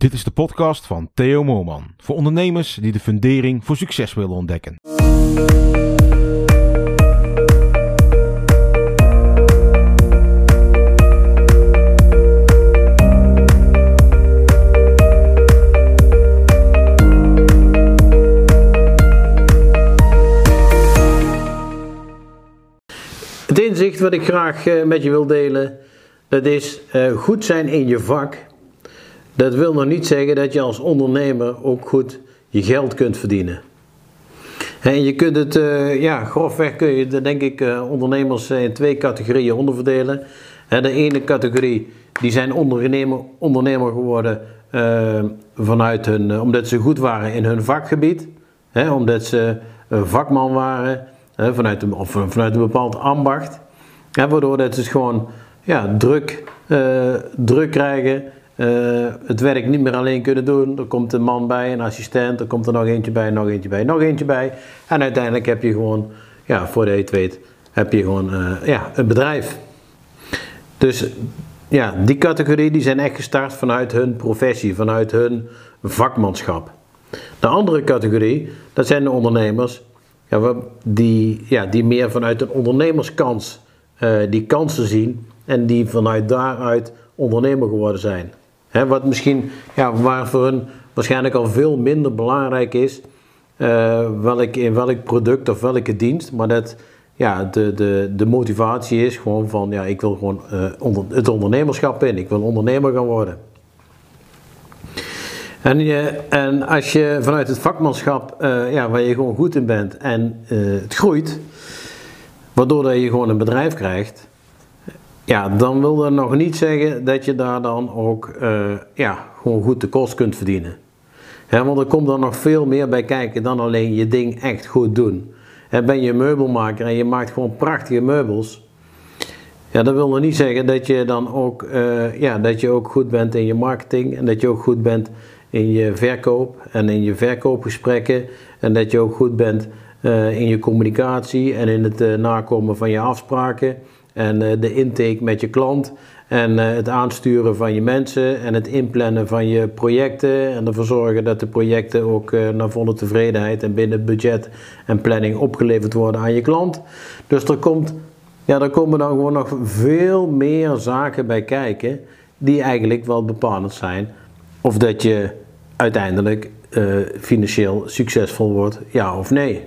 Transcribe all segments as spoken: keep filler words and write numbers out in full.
Dit is de podcast van Theo Moorman, voor ondernemers die de fundering voor succes willen ontdekken. Het inzicht wat ik graag uh, met je wil delen, dat is uh, goed zijn in je vak. Dat wil nog niet zeggen dat je als ondernemer ook goed je geld kunt verdienen. En je kunt het, uh, ja, grofweg kun je denk ik uh, ondernemers in twee categorieën onderverdelen. En de ene categorie, die zijn ondernemer, ondernemer geworden uh, vanuit hun, uh, omdat ze goed waren in hun vakgebied. Hè, omdat ze uh, vakman waren. He, vanuit, een, of vanuit een bepaald ambacht, he, waardoor dat ze gewoon ja, druk, uh, druk krijgen, uh, het werk niet meer alleen kunnen doen. Er komt een man bij, een assistent, er komt er nog eentje bij, nog eentje bij, nog eentje bij. En uiteindelijk heb je gewoon, ja, voordat je het weet, heb je gewoon uh, ja, een bedrijf. Dus ja, die categorie die zijn echt gestart vanuit hun professie, vanuit hun vakmanschap. De andere categorie, dat zijn de ondernemers. Ja, die, ja, die meer vanuit een ondernemerskans uh, die kansen zien en die vanuit daaruit ondernemer geworden zijn. He, wat misschien, ja, waar voor hun waarschijnlijk al veel minder belangrijk is, uh, welk, in welk product of welke dienst, maar dat ja, de, de, de motivatie is gewoon van, ja, ik wil gewoon uh, onder, het ondernemerschap in, ik wil ondernemer gaan worden. En, je, en als je vanuit het vakmanschap, uh, ja, waar je gewoon goed in bent en uh, het groeit, waardoor dat je gewoon een bedrijf krijgt, ja, dan wil dat nog niet zeggen dat je daar dan ook uh, ja, gewoon goed de kost kunt verdienen. He, want er komt dan nog veel meer bij kijken dan alleen je ding echt goed doen. He, ben je een meubelmaker en je maakt gewoon prachtige meubels, ja, dat wil nog niet zeggen dat je dan ook, uh, ja, dat je ook goed bent in je marketing en dat je ook goed bent in je verkoop en in je verkoopgesprekken en dat je ook goed bent uh, in je communicatie en in het uh, nakomen van je afspraken en uh, de intake met je klant en uh, het aansturen van je mensen en het inplannen van je projecten en ervoor zorgen dat de projecten ook uh, naar volle tevredenheid en binnen budget en planning opgeleverd worden aan je klant. Dus er komt, ja, er komen dan gewoon nog veel meer zaken bij kijken die eigenlijk wel bepalend zijn of dat je uiteindelijk uh, financieel succesvol wordt, ja of nee.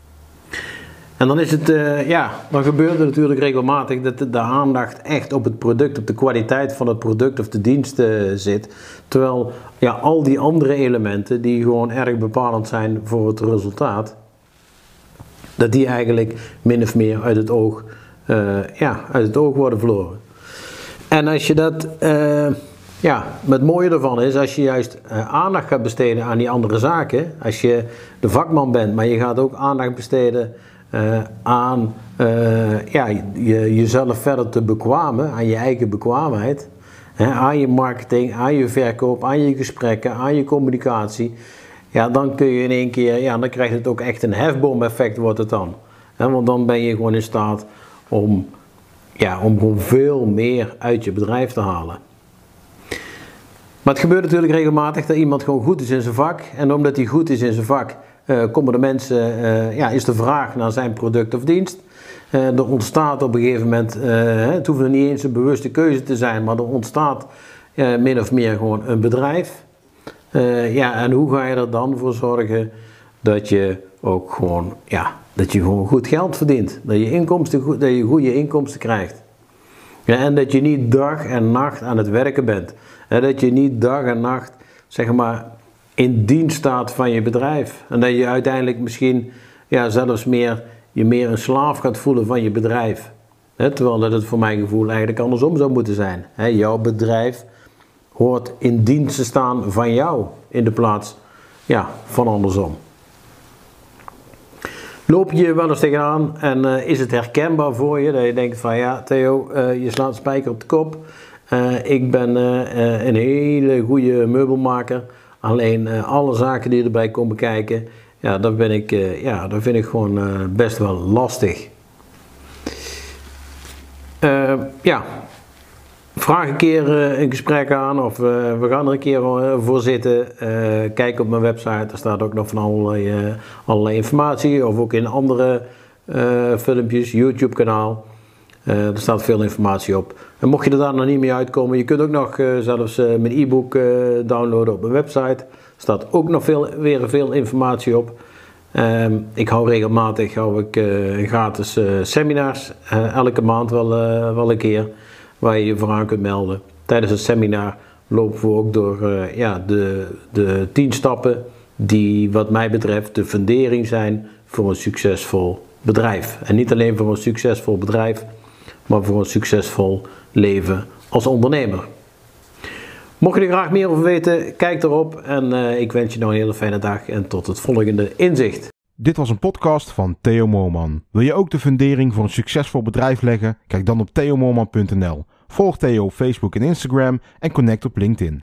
En dan is het, uh, ja, dan gebeurt het natuurlijk regelmatig dat de, de aandacht echt op het product, op de kwaliteit van het product of de dienst uh, zit. Terwijl, ja, al die andere elementen die gewoon erg bepalend zijn voor het resultaat, dat die eigenlijk min of meer uit het oog, uh, ja, uit het oog worden verloren. En als je dat... Uh, Ja, het mooie ervan is, als je juist uh, aandacht gaat besteden aan die andere zaken, als je de vakman bent, maar je gaat ook aandacht besteden uh, aan uh, ja, je, jezelf verder te bekwamen, aan je eigen bekwaamheid, hè, aan je marketing, aan je verkoop, aan je gesprekken, aan je communicatie, ja, dan kun je in één keer, ja, dan krijgt het ook echt een hefboom-effect wordt het dan. Hè, want dan ben je gewoon in staat om, ja, om gewoon veel meer uit je bedrijf te halen. Maar het gebeurt natuurlijk regelmatig dat iemand gewoon goed is in zijn vak. En omdat hij goed is in zijn vak, uh, komen de mensen, uh, ja, is de vraag naar zijn product of dienst. Uh, er ontstaat op een gegeven moment, uh, het hoeft nog niet eens een bewuste keuze te zijn, maar er ontstaat uh, min of meer gewoon een bedrijf. Uh, ja, en hoe ga je er dan voor zorgen dat je ook gewoon, ja, dat je gewoon goed geld verdient. Dat je, inkomsten, dat je goede inkomsten krijgt. Ja, en dat je niet dag en nacht aan het werken bent. En dat je niet dag en nacht, zeg maar, in dienst staat van je bedrijf. En dat je uiteindelijk misschien, ja, zelfs meer, je meer een slaaf gaat voelen van je bedrijf. He, terwijl dat het voor mijn gevoel eigenlijk andersom zou moeten zijn. He, jouw bedrijf hoort in dienst te staan van jou, in de plaats, ja, van andersom. Loop je wel eens tegenaan en uh, is het herkenbaar voor je, dat je denkt van ja, Theo, uh, je slaat een spijker op de kop. Uh, ik ben uh, uh, een hele goede meubelmaker, alleen uh, alle zaken die erbij komen kijken, ja, dat, ben ik, uh, ja, dat vind ik gewoon uh, best wel lastig. Uh, ja, vraag een keer uh, een gesprek aan of uh, we gaan er een keer uh, voor zitten. Uh, kijk op mijn website, er staat ook nog van allerlei, uh, allerlei informatie. Of ook in andere uh, filmpjes, YouTube kanaal. Uh, er staat veel informatie op. En mocht je er daar nog niet mee uitkomen, je kunt ook nog uh, zelfs uh, mijn e-book uh, downloaden op mijn website. Er staat ook nog veel, weer veel informatie op. Um, ik hou regelmatig hou ik, uh, gratis uh, seminars, uh, elke maand wel, uh, wel een keer, waar je je voor aan kunt melden. Tijdens het seminar lopen we ook door uh, ja, de, de tien stappen die wat mij betreft de fundering zijn voor een succesvol bedrijf. En niet alleen voor een succesvol bedrijf, maar voor een succesvol leven als ondernemer. Mocht je er graag meer over weten, kijk erop en uh, ik wens je nog een hele fijne dag en tot het volgende inzicht. Dit was een podcast van Theo Moorman. Wil je ook de fundering voor een succesvol bedrijf leggen? Kijk dan op theo moorman punt n l. Volg Theo op Facebook en Instagram en connect op LinkedIn.